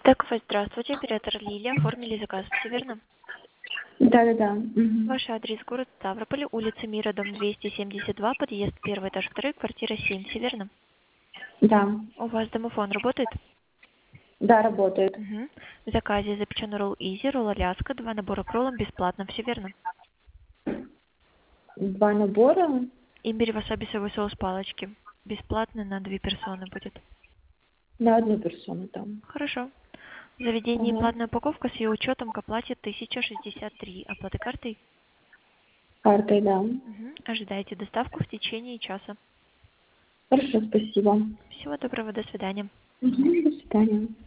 Так, здравствуйте, оператор Лилия. Оформили заказ, все верно? Да-да-да. Мгм. Ваш адрес город Ставрополь, улица Мира, дом 272, подъезд 1, этаж 2, квартира 7, все верно? Да. У вас домофон работает? Да, работает. Угу. В заказе запеченный ролл Изи, ролл Аляска, 2 набора к роллам бесплатно, все верно? 2 набора Имбирь, васаби, соевый соус, палочки. Бесплатно на 2 персоны будет. на одну персону там. Хорошо. В заведении Ага. платная упаковка с ее учетом к оплате 1063. Оплаты картой? Картой, да. Угу. Ожидаете доставку в течение часа. Хорошо, спасибо. Всего доброго, до свидания. Мгм. До свидания.